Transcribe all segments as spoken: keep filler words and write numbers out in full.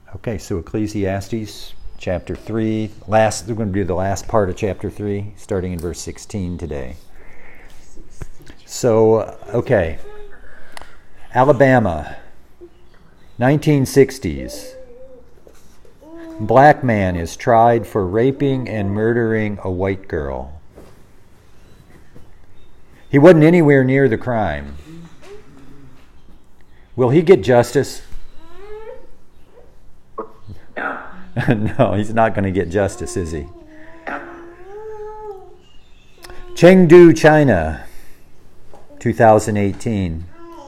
Okay, so Ecclesiastes chapter three. Last, we're going to do the last part of chapter three, starting in verse sixteen today. So, okay. Alabama, nineteen sixties. Black man is tried for raping and murdering a white girl. He wasn't anywhere near the crime. Will he get justice? No. No, he's not going to get justice, is he? Chengdu, China, two thousand eighteen.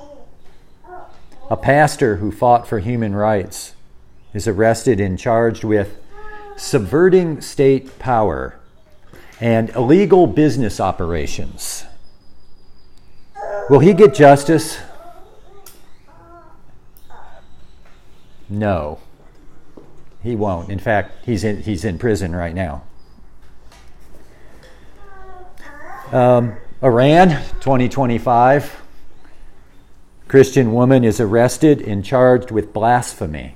A pastor who fought for human rights is arrested and charged with subverting state power and illegal business operations. Will he get justice? No, he won't. In fact, he's in, he's in prison right now. Um, Iran, twenty twenty-five. Christian woman is arrested and charged with blasphemy.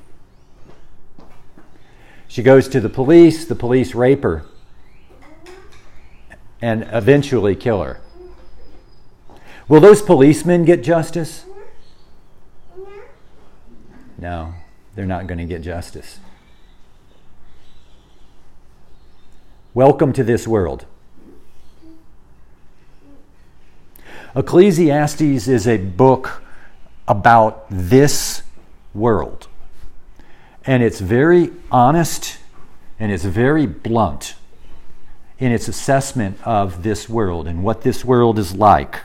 She goes to the police. The police rape her and eventually kill her. Will those policemen get justice? No, they're not going to get justice. Welcome to this world. Ecclesiastes is a book about this world. And it's very honest and it's very blunt in its assessment of this world and what this world is like.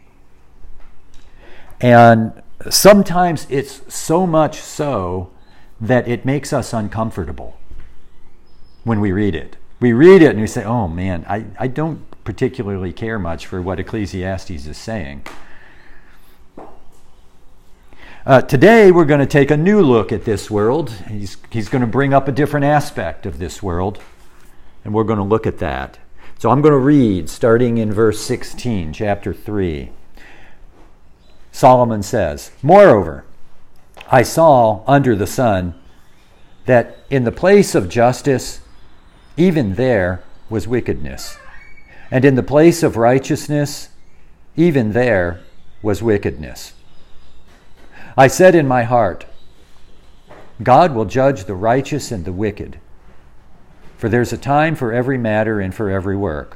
And sometimes it's so much so that it makes us uncomfortable when we read it. We read it and we say, oh man, I, I don't particularly care much for what Ecclesiastes is saying. Uh, today we're going to take a new look at this world. He's, he's going to bring up a different aspect of this world, and we're going to look at that. So I'm going to read starting in verse sixteen, chapter three. Solomon says, "Moreover, I saw under the sun that in the place of justice, even there was wickedness. And in the place of righteousness, even there was wickedness. I said in my heart, God will judge the righteous and the wicked, for there's a time for every matter and for every work.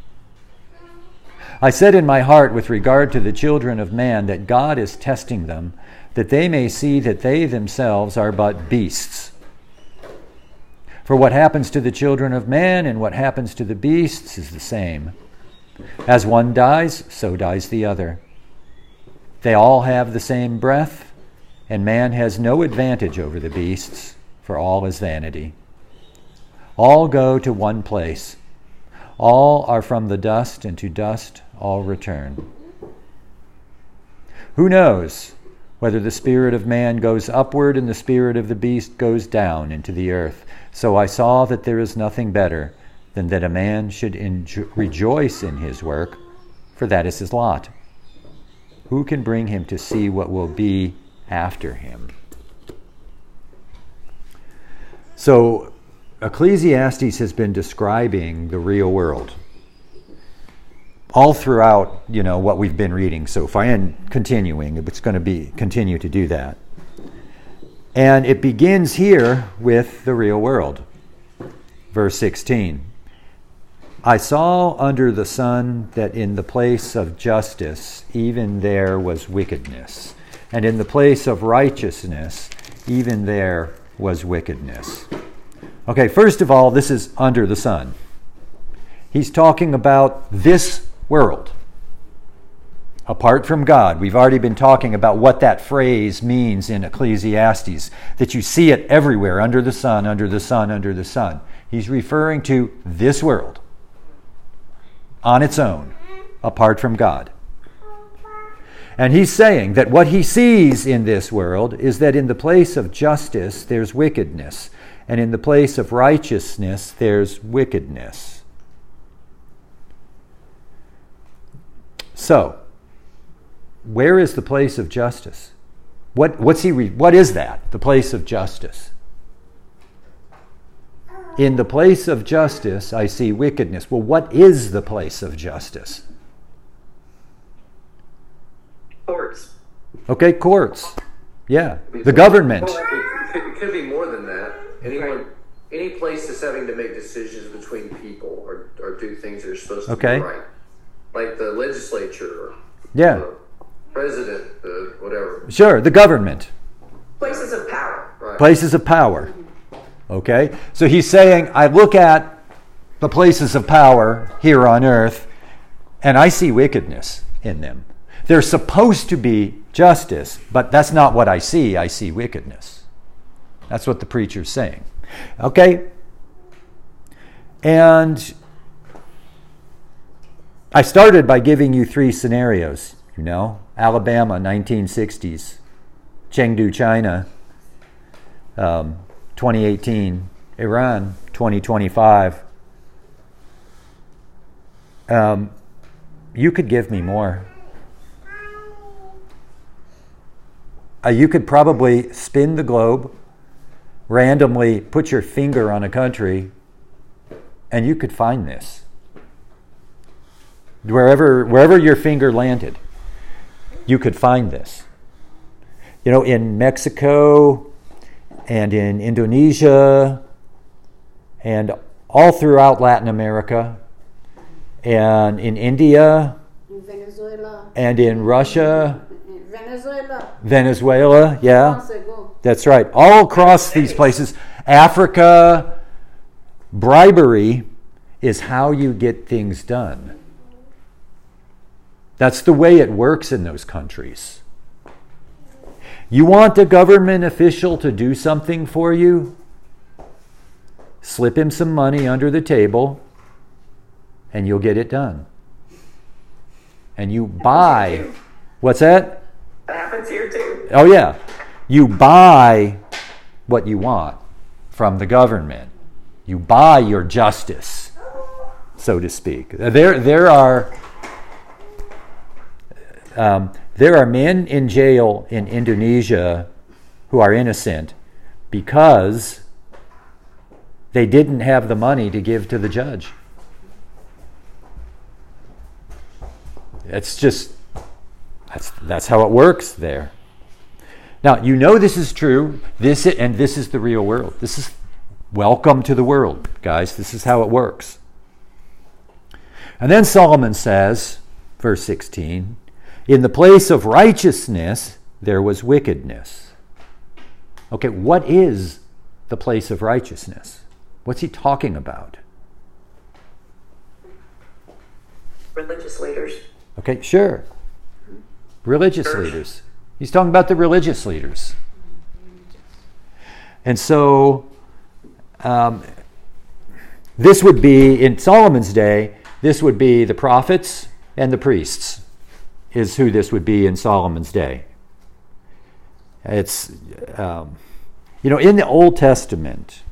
I said in my heart with regard to the children of man that God is testing them, that they may see that they themselves are but beasts. For what happens to the children of man and what happens to the beasts is the same. As one dies, so dies the other. They all have the same breath, and man has no advantage over the beasts, for all is vanity. All go to one place. All are from the dust, and to dust all return. Who knows whether the spirit of man goes upward and the spirit of the beast goes down into the earth? So I saw that there is nothing better than that a man should enjo- rejoice in his work, for that is his lot. Who can bring him to see what will be after him?" So Ecclesiastes has been describing the real world all throughout, you know, what we've been reading so far and continuing. It's going to be continue to do that. And it begins here with the real world. Verse sixteen. "I saw under the sun that in the place of justice, even there was wickedness. And in the place of righteousness, even there was wickedness." Okay, first of all, this is under the sun. He's talking about this world. Apart from God. We've already been talking about what that phrase means in Ecclesiastes, that you see it everywhere, under the sun, under the sun, under the sun. He's referring to this world on its own, apart from God. And he's saying that what he sees in this world is that in the place of justice, there's wickedness, and in the place of righteousness, there's wickedness. So, where is the place of justice? What, what's he re- what is that, the place of justice? In the place of justice, I see wickedness. Well, what is the place of justice? Courts. Okay, courts. Yeah, the government. Well, it, could, it could be more than that. Anyone, any place that's having to make decisions between people or, or do things that are supposed to okay. be right, like the legislature, or yeah, the president, the whatever. Sure, the government. Places of power. Right. Places of power. Okay, so he's saying, I look at the places of power here on earth, and I see wickedness in them. There's supposed to be justice, but that's not what I see. I see wickedness. That's what the preacher's saying. Okay? And I started by giving you three scenarios, you know. Alabama, nineteen sixties. Chengdu, China, um, twenty eighteen. Iran, twenty twenty-five. Um, you could give me more. Uh, you could probably spin the globe, randomly put your finger on a country, and you could find this. Wherever, wherever your finger landed, you could find this. You know, in Mexico and in Indonesia and all throughout Latin America and in India Venezuela. and in Russia, Venezuela. Venezuela, yeah. That's right. All across these places. Africa, bribery is how you get things done. That's the way it works in those countries. You want a government official to do something for you? Slip him some money under the table, and you'll get it done. And you buy... What's that? That happens here too. Oh, yeah. You buy what you want from the government. You buy your justice, so to speak. There, there are um, there are men in jail in Indonesia who are innocent because they didn't have the money to give to the judge. It's just... That's, that's how it works there. Now, you know this is true, this and this is the real world. This is welcome to the world, guys. This is how it works. And then Solomon says, verse sixteen, in the place of righteousness there was wickedness. Okay, what is the place of righteousness? What's he talking about? Religious leaders. Okay, sure. Religious Church. leaders. He's talking about the religious leaders. And so, um, this would be, in Solomon's day, this would be the prophets and the priests, is who this would be in Solomon's day. It's, um, you know, in the Old Testament,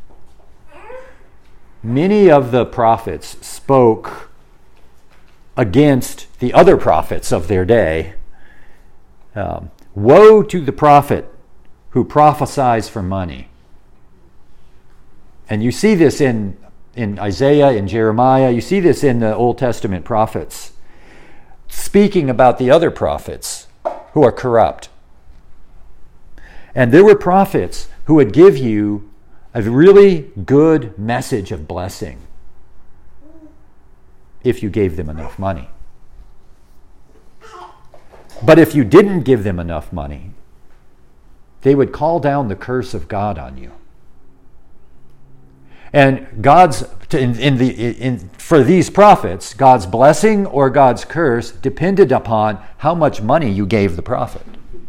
many of the prophets spoke against the other prophets of their day. Um, woe to the prophet who prophesies for money. And you see this in, in Isaiah, in Jeremiah. You see this in the Old Testament prophets speaking about the other prophets who are corrupt. And there were prophets who would give you a really good message of blessing if you gave them enough money. But if you didn't give them enough money, they would call down the curse of God on you. And God's in, in the in for these prophets, God's blessing or God's curse depended upon how much money you gave the prophet.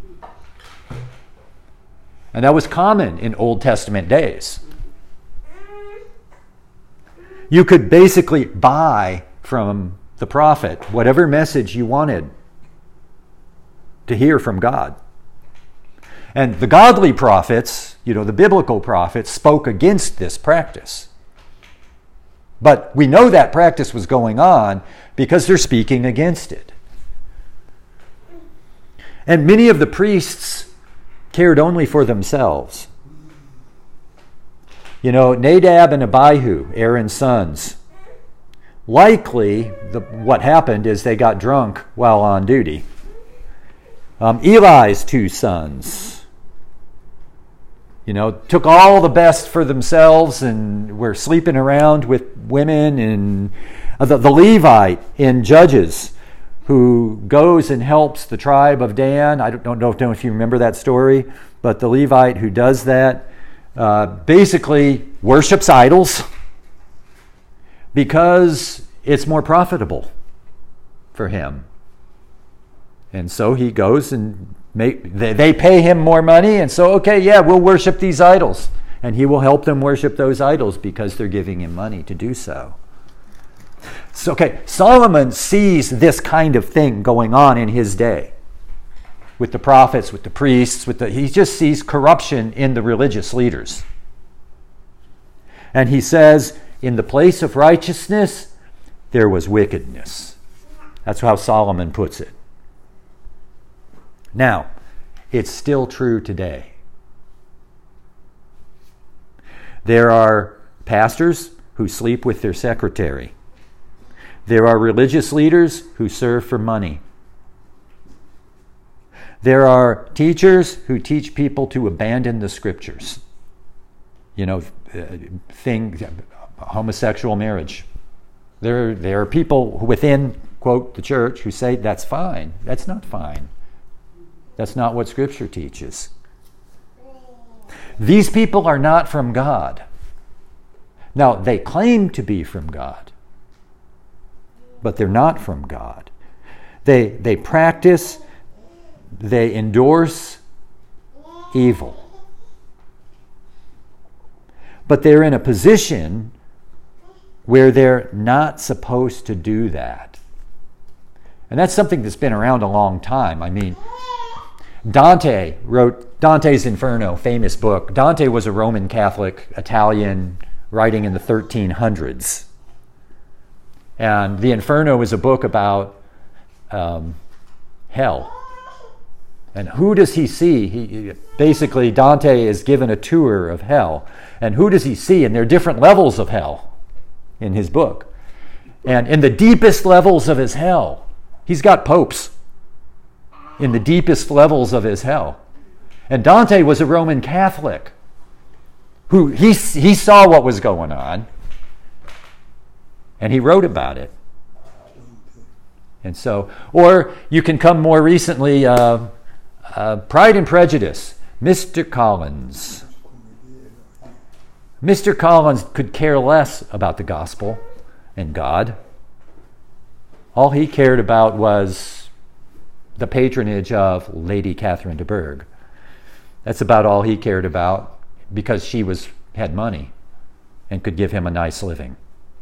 And that was common in Old Testament days. You could basically buy from the prophet whatever message you wanted to hear from God. And the godly prophets, you know, the biblical prophets, spoke against this practice. But we know that practice was going on because they're speaking against it. And many of the priests cared only for themselves. You know, Nadab and Abihu, Aaron's sons. Likely, the, what happened is they got drunk while on duty. Um, Eli's two sons, you know, took all the best for themselves and were sleeping around with women. And uh, the, the Levite in Judges, who goes and helps the tribe of Dan. I don't, don't, know, don't know if you remember that story, but the Levite who does that uh, basically worships idols because it's more profitable for him. And so he goes and make, they, they pay him more money, and so, okay, yeah, we'll worship these idols. And he will help them worship those idols because they're giving him money to do so. So, okay, Solomon sees this kind of thing going on in his day with the prophets, with the priests, with the, he just sees corruption in the religious leaders. And he says, in the place of righteousness, there was wickedness. That's how Solomon puts it. Now, it's still true today. There are pastors who sleep with their secretary. There are religious leaders who serve for money. There are teachers who teach people to abandon the scriptures. You know, thing, homosexual marriage. There, there are people within, quote, the church who say that's fine. That's not fine. That's not what Scripture teaches. These people are not from God. Now, they claim to be from God, but they're not from God. They, they practice, they endorse evil. But they're in a position where they're not supposed to do that. And that's something that's been around a long time. I mean, Dante wrote Dante's Inferno, famous book. Dante was a Roman Catholic Italian writing in the thirteen hundreds. And the Inferno is a book about um, hell. And who does he see? He, basically, Dante is given a tour of hell. And who does he see? And there are different levels of hell in his book. And in the deepest levels of his hell, he's got popes. In the deepest levels of his hell. And Dante was a Roman Catholic who he, he saw what was going on and he wrote about it. And so, or you can come more recently, uh, uh, Pride and Prejudice, Mister Collins. Mister Collins could care less about the gospel and God. All he cared about was the patronage of Lady Catherine de Bourgh. That's about all he cared about because she was had money and could give him a nice living.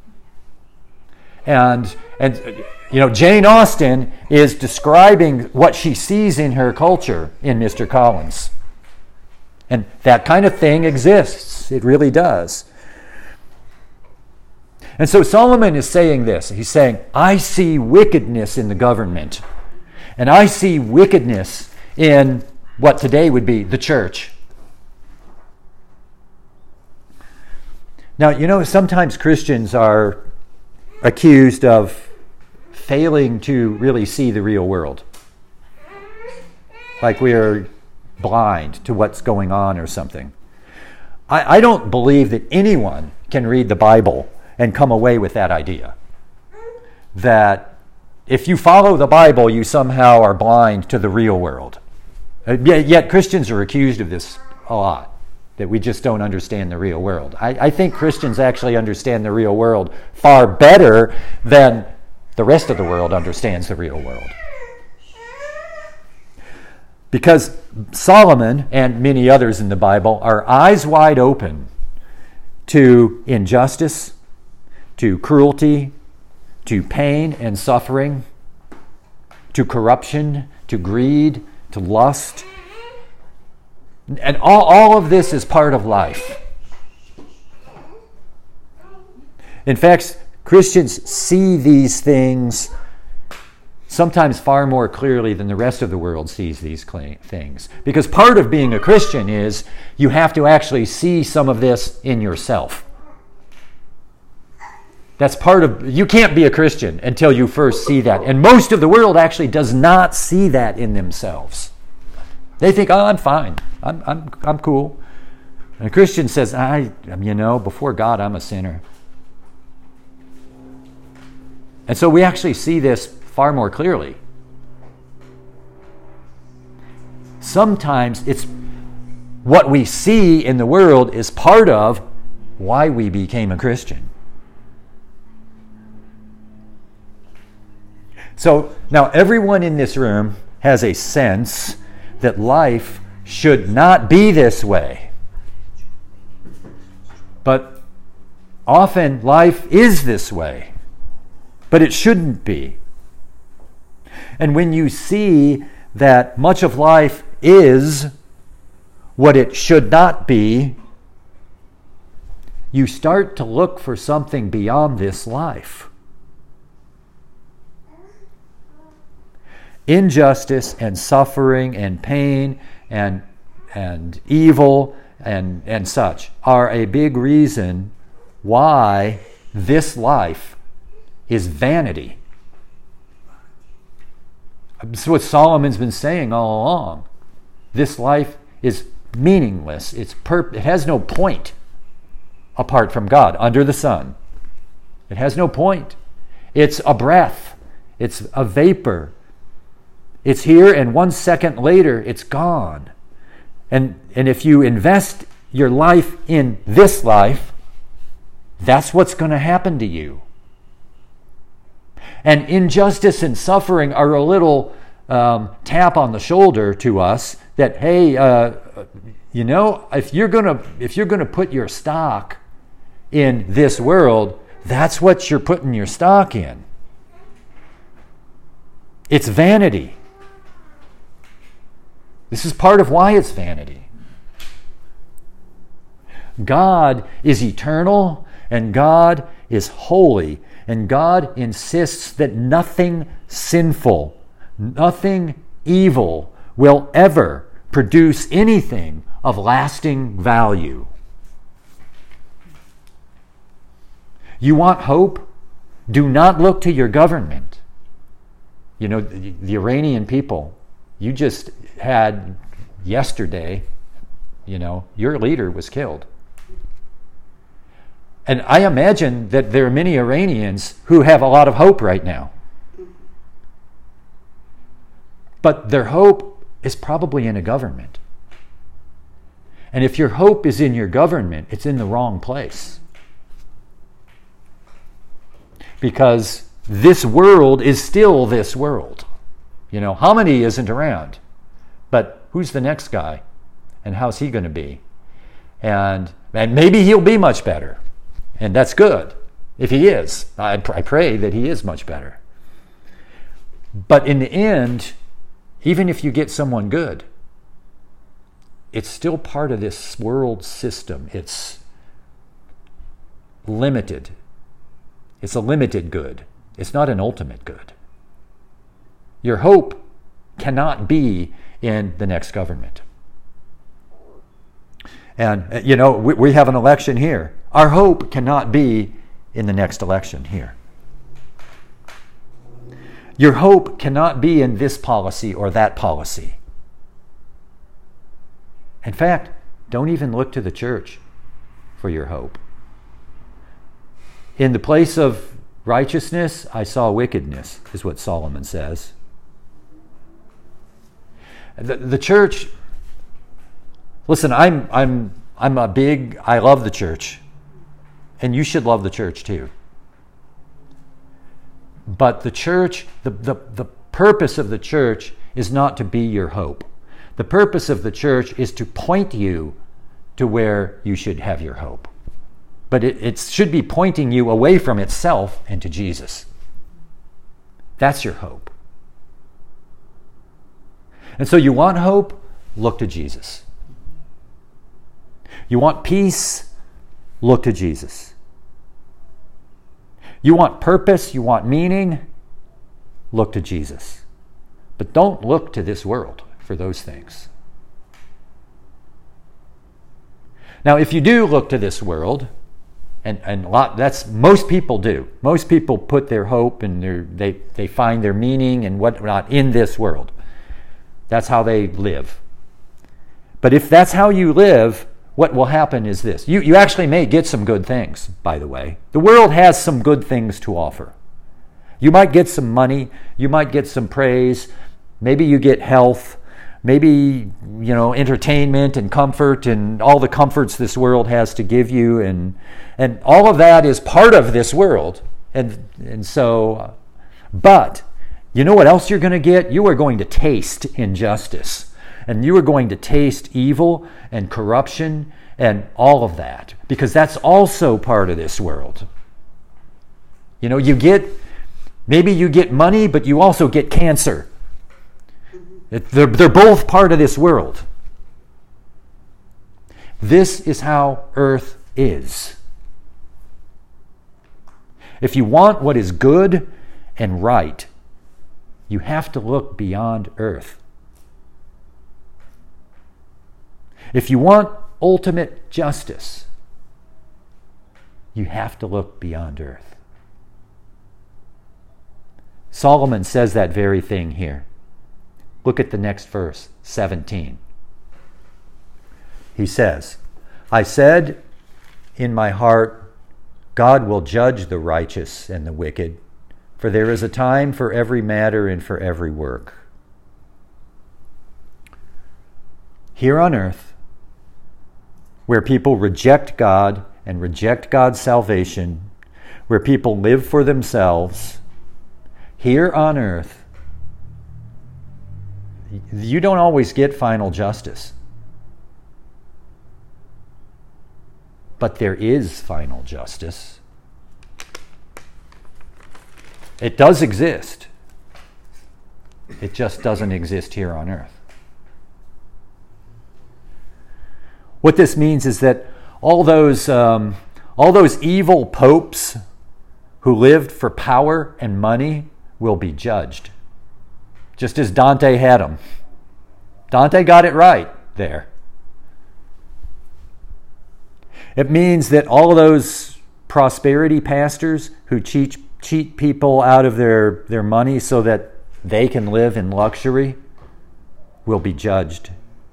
And, and you know, Jane Austen is describing what she sees in her culture in Mister Collins. And that kind of thing exists. It really does. And so Solomon is saying this. He's saying, I see wickedness in the government. And I see wickedness in what today would be the church. Now, you know, sometimes Christians are accused of failing to really see the real world. Like we are blind to what's going on or something. I, I don't believe that anyone can read the Bible and come away with that idea. That if you follow the Bible, you somehow are blind to the real world. Yet, yet Christians are accused of this a lot, that we just don't understand the real world. I, I think Christians actually understand the real world far better than the rest of the world understands the real world. Because Solomon and many others in the Bible are eyes wide open to injustice, to cruelty, to pain and suffering, to corruption, to greed, to lust. And all, all of this is part of life. In fact, Christians see these things sometimes far more clearly than the rest of the world sees these things. Because part of being a Christian is you have to actually see some of this in yourself. That's part of, you can't be a Christian until you first see that. And most of the world actually does not see that in themselves. They think, oh, I'm fine. I'm I'm I'm cool. And a Christian says, I, you know, before God, I'm a sinner. And so we actually see this far more clearly. Sometimes it's what we see in the world is part of why we became a Christian. So now everyone in this room has a sense that life should not be this way. But often life is this way. But it shouldn't be. And when you see that much of life is what it should not be, you start to look for something beyond this life. Injustice and suffering and pain and and evil and, and such are a big reason why this life is vanity. That's what Solomon's been saying all along. This life is meaningless. It's pur- it has no point apart from God, under the sun. It has no point. It's a breath. It's a vapor. It's here, and one second later, it's gone. And, and if you invest your life in this life, that's what's going to happen to you. And injustice and suffering are a little um, tap on the shoulder to us that, hey, uh, you know, if you're gonna if you're gonna put your stock in this world, that's what you're putting your stock in. It's vanity. This is part of why it's vanity. God is eternal, and God is holy, and God insists that nothing sinful, nothing evil will ever produce anything of lasting value. You want hope? Do not look to your government. You know, the, the Iranian people, you just had yesterday, you know, your leader was killed. And I imagine that there are many Iranians who have a lot of hope right now. But their hope is probably in a government. And if your hope is in your government, it's in the wrong place. Because this world is still this world. You know, Hamidi isn't around. But who's the next guy? And how's he going to be? And, and maybe he'll be much better. And that's good. If he is. I, I pray that he is much better. But in the end, even if you get someone good, it's still part of this world system. It's limited. It's a limited good. It's not an ultimate good. Your hope cannot be in the next government. And, you know, we, we have an election here. Our hope cannot be in the next election here. Your hope cannot be in this policy or that policy. In fact, don't even look to the church for your hope. In the place of righteousness, I saw wickedness, is what Solomon says. The, the church, listen, I'm I'm I'm a big, I love the church. And you should love the church too. But the church, the, the, the purpose of the church is not to be your hope. The purpose of the church is to point you to where you should have your hope. But it, it should be pointing you away from itself and to Jesus. That's your hope. And so you want hope? Look to Jesus. You want peace? Look to Jesus. You want purpose? You want meaning? look to Jesus. But don't look to this world for those things. Now, if you do look to this world, and, and a lot, that's most people do. Most people put their hope and their, they, they find their meaning and whatnot in this world. That's how they live. But if that's how you live, what will happen is this. You, you actually may get some good things, by the way. The world has some good things to offer. You might get some money. You might get some praise. Maybe you get health. Maybe, you know, entertainment and comfort and all the comforts this world has to give you. And and all of that is part of this world. And, and so, but you know what else you're going to get? You are going to taste injustice. And you are going to taste evil and corruption and all of that. Because that's also part of this world. You know, you get, maybe you get money, but you also get cancer. They're, they're both part of this world. This is how earth is. If you want what is good and right, you have to look beyond earth. If you want ultimate justice, you have to look beyond earth. Solomon says that very thing here. Look at the next verse, seventeen. He says, I said in my heart, God will judge the righteous and the wicked, for there is a time for every matter and for every work. Here on earth, where people reject God and reject God's salvation, where people live for themselves, here on earth, you don't always get final justice. But there is final justice. It does exist. It just doesn't exist here on earth. What this means is that all those, um, all those evil popes who lived for power and money will be judged. Just as Dante had them. Dante got it right there. It means that all of those prosperity pastors who cheat, cheat people out of their, their money so that they can live in luxury will be judged.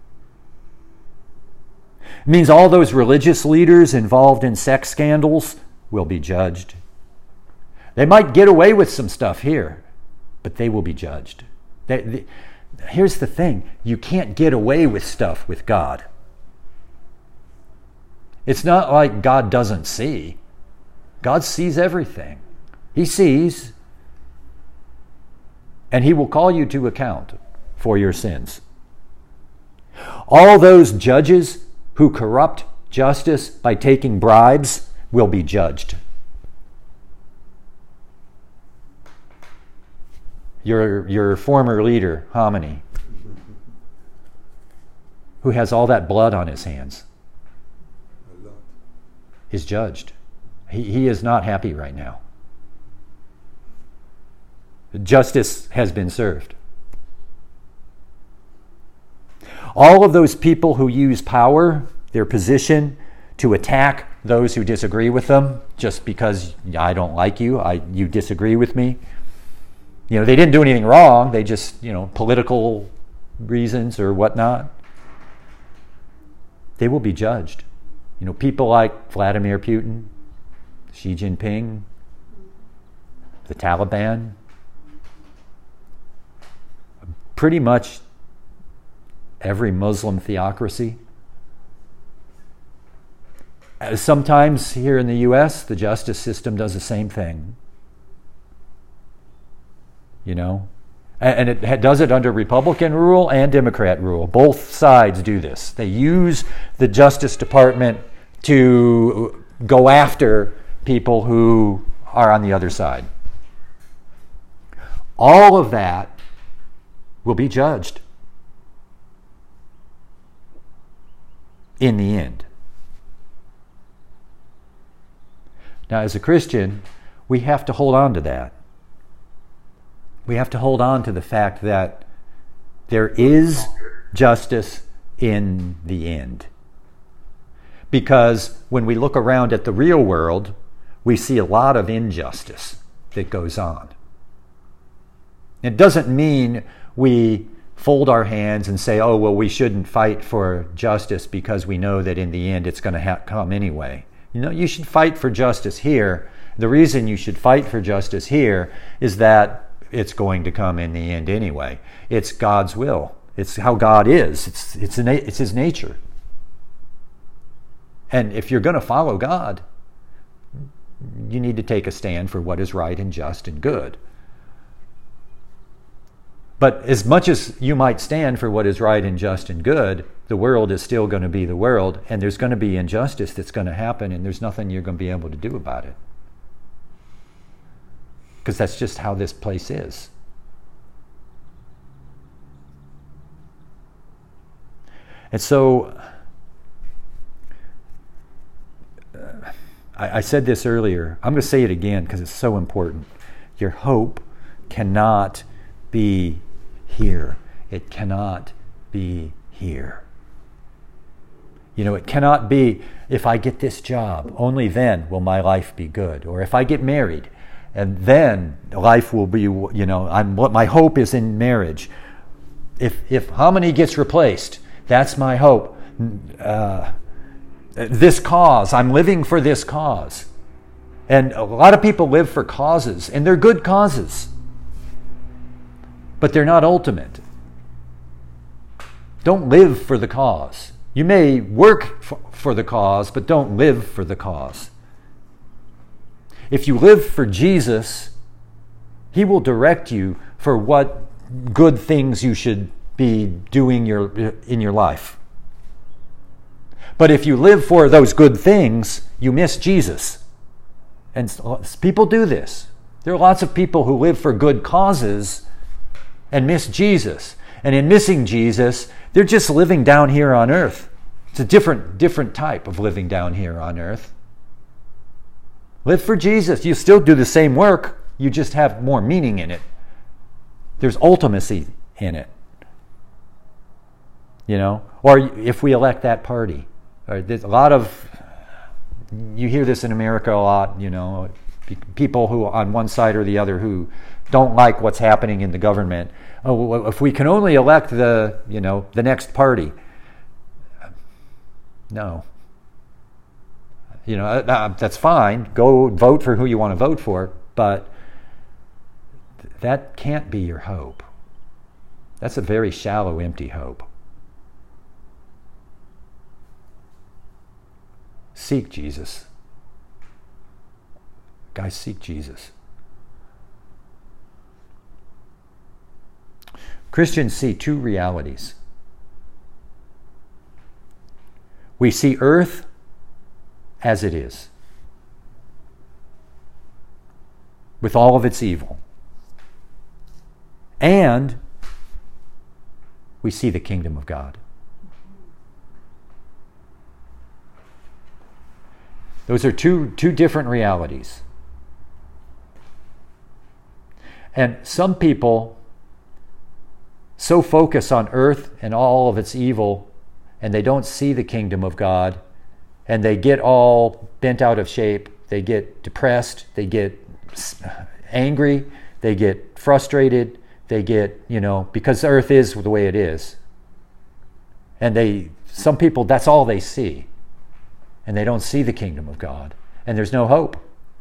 It means all those religious leaders involved in sex scandals will be judged. They might get away with some stuff here, but they will be judged. They, they, here's the thing. You can't get away with stuff with God. It's not like God doesn't see. God sees everything. He sees, and He will call you to account for your sins. All those judges who corrupt justice by taking bribes will be judged. Your, your former leader, Khamenei, who has all that blood on his hands, is judged. He, he is not happy right now. Justice has been served. All of those people who use power, their position, to attack those who disagree with them, just because I don't like you, I, you disagree with me. You know, they didn't do anything wrong. They just, you know, political reasons or whatnot. They will be judged. You know, people like Vladimir Putin, Xi Jinping, the Taliban, pretty much every Muslim theocracy. Sometimes here in the U S, the justice system does the same thing. You know, and it does it under Republican rule and Democrat rule. Both sides do this. They use the Justice Department to go after people who are on the other side. All of that will be judged in the end. Now, as a Christian, we have to hold on to that. we have to hold on to the fact that there is justice in the end. Because when we look around at the real world, we see a lot of injustice that goes on. It doesn't mean we fold our hands and say, oh, well, we shouldn't fight for justice because we know that in the end it's going to ha- come anyway. You know, you should fight for justice here. The reason you should fight for justice here is that it's going to come in the end anyway. It's God's will. It's how God is. It's, it's, a, it's His nature. And if you're going to follow God, you need to take a stand for what is right and just and good. But as much as you might stand for what is right and just and good, the world is still going to be the world, and there's going to be injustice that's going to happen, and there's nothing you're going to be able to do about it. Because that's just how this place is. And so, uh, I, I said this earlier. I'm going to say it again because it's so important. Your hope cannot be here. It cannot be here. You know, it cannot be, if I get this job, only then will my life be good. Or if I get married, and then life will be, you know, I'm, what my hope is in marriage. If if Harmony gets replaced, that's my hope. Uh, this cause, I'm living for this cause. And a lot of people live for causes, and they're good causes. But they're not ultimate. Don't live for the cause. You may work for, for the cause, but don't live for the cause. If you live for Jesus, He will direct you for what good things you should be doing your, in your life. But if you live for those good things, you miss Jesus. And people do this. There are lots of people who live for good causes and miss Jesus. And in missing Jesus, they're just living down here on earth. It's a different, different type of living down here on earth. Live for Jesus. You still do the same work. You just have more meaning in it. There's ultimacy in it. You know? Or if we elect that party. Or there's a lot of, you hear this in America a lot, you know, people who on one side or the other who don't like what's happening in the government. Oh, well, if we can only elect the, you know, the next party. No. You know, uh, that's fine. Go vote for who you want to vote for, but that can't be your hope. That's a very shallow, empty hope. Seek Jesus. Guys, seek Jesus. Christians see two realities. We see earth as it is, with all of its evil. And we see the kingdom of God. Those are two, two different realities. And some people so focus on earth and all of its evil, and they don't see the kingdom of God, and they get all bent out of shape. They get depressed. They get angry. They get frustrated. They get, you know, because earth is the way it is. And they, some people, that's all they see. And they don't see the kingdom of God. And there's no hope.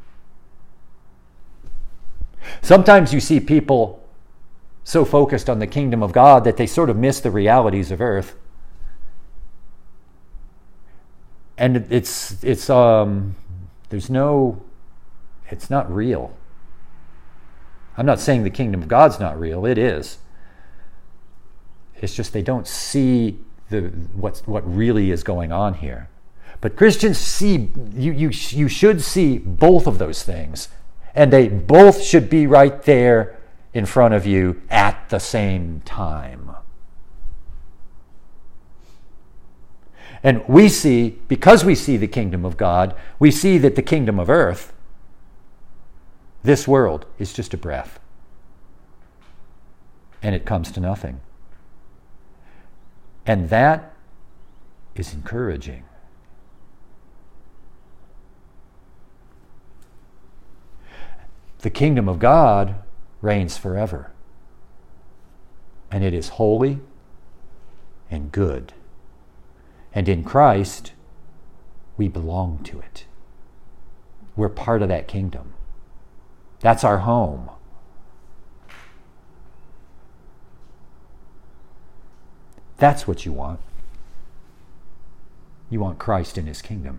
Sometimes you see people so focused on the kingdom of God that they sort of miss the realities of earth. And it's, it's, um, there's no, it's not real. I'm not saying the kingdom of God's not real. It is. It's just they don't see the what's, what really is going on here. But Christians see, you, you, you should see both of those things. And they both should be right there in front of you at the same time. And we see, because we see the kingdom of God, we see that the kingdom of earth, this world, is just a breath. and it comes to nothing. And that is encouraging. The kingdom of God reigns forever, and it is holy and good. And in Christ, we belong to it. We're part of that kingdom. That's our home. That's what you want. You want Christ in his kingdom,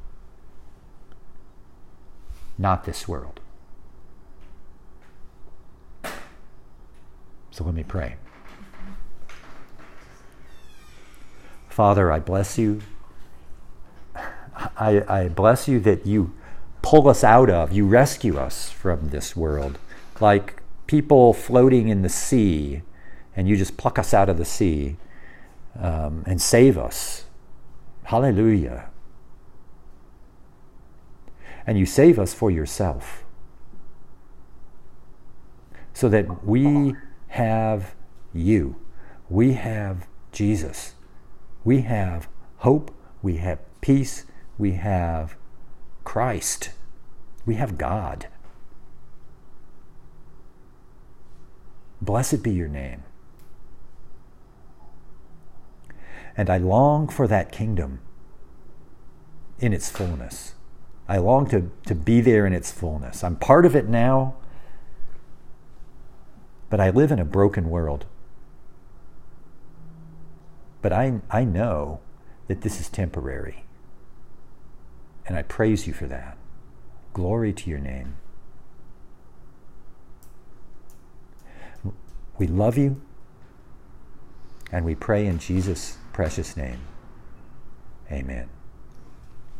not this world. So let me pray. Father, I bless you. I, I bless you that you pull us out of, you rescue us from this world, like people floating in the sea, and you just pluck us out of the sea um, and save us. Hallelujah. And you save us for yourself, so that we have you. We have Jesus. We have hope. We have peace. We have Christ. We have God. Blessed be your name. And I long for that kingdom in its fullness. I long to, to be there in its fullness. I'm part of it now, but I live in a broken world. But I, I know that this is temporary. And I praise you for that. Glory to your name. We love you, and we pray in Jesus' precious name. Amen.